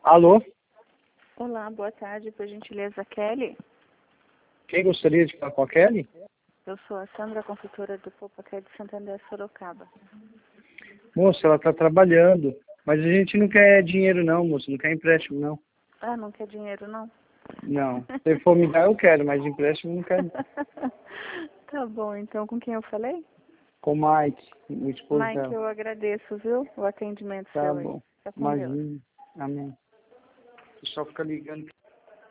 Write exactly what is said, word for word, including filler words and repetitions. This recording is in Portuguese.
Alô? Olá, boa tarde, por gentileza, Kelly. Quem gostaria de falar com a Kelly? Eu sou a Sandra, consultora do Popaqué de Santander, Sorocaba. Moça, ela está trabalhando, mas a gente não quer dinheiro não, moça, não quer empréstimo não. Ah, não quer dinheiro, não? Não, se for me dar eu quero, mas empréstimo não quero não. Tá bom, então com quem eu falei? Com o Mike, o esposo Mike, dela. eu agradeço, viu? O atendimento Tá seu aí. bom, Fica com Deus. imagina, amém. O pessoal fica ligando.